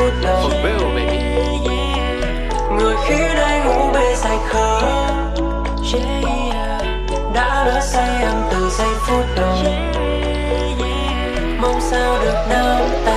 phút đầu. For real, baby. Người khiến anh ngủ mê say khờ, đã lỡ say em từ giây phút đầu. Mong sao được nắm tay